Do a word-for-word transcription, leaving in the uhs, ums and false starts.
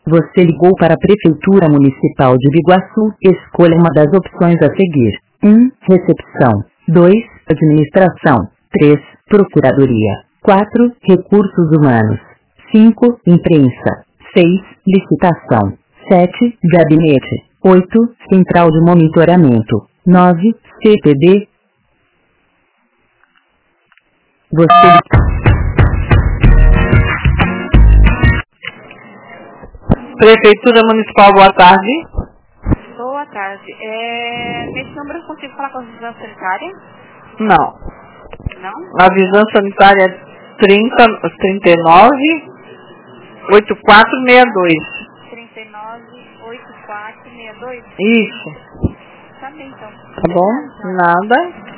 Você ligou para a Prefeitura Municipal de Biguaçu. Escolha uma das opções a seguir. um. Recepção. dois. Administração. três. Procuradoria. quatro. Recursos humanos. cinco. Imprensa. seis. Licitação. sete. Gabinete. oito. Central de monitoramento. nove. C P D. Você... Prefeitura Municipal, boa tarde. Boa tarde. É, nesse número eu consigo falar com a vigilância sanitária? Não. Não? A vigilância sanitária é trinta, trinta e nove, oitenta e quatro sessenta e dois. trinta e nove, oitenta e quatro, sessenta e dois? Isso. Tá bem, então. Tá bom? Nada.